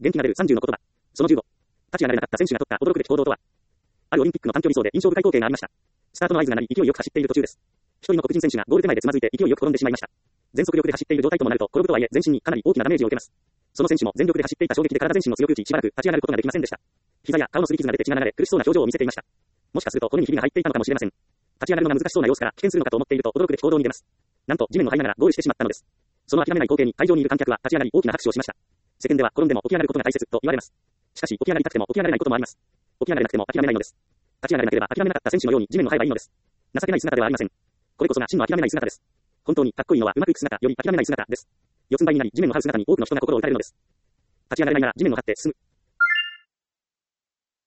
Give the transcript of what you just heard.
元気が出る30の言葉。その15。立ち上がれなかった選手が取った驚くべき行動とは。あるオリンピックの短距離走で印象深い光景がありました。スタートの合図が鳴り、勢いよく走っている途中です。一人の黒人選手がゴール手前でつまずいて勢いよく転んでしまいました。全速力で走っている状態ともなると、転ぶとはいえ全身にかなり大きなダメージを受けます。その選手も全力で走っていた衝撃で体全身を強く打ち、しばらく立ち上がることができませんでした。膝や顔の擦り傷が出て血が流れ、苦しそうな表情を見せていました。もしかすると骨にひびが入っていたのかもしれません。立ち上がるのが難しそうな様子から危険するのかと思っていると驚くべき行動に出ます。なんと地面を這いながらゴールしてしまったのです。その諦めない光景に会場にいる観客は立ち上がり大きな拍手をしました。世間では転んでも起き上がることが大切と言われます。しかし起き上がりたくても起き上がれないこともあります。起き上がれなくても諦めないのです。立ち上がれなければ諦めなかった選手のように地面を這えばいいのです。情けない姿ではありません。これこそが真の諦めない姿です。本当にかっこいいのはうまくいく姿より諦めない姿です。四つん這いになり地面を這う姿に多くの人が心を打たれるのです。立ち上がれないなら地面を這って進む。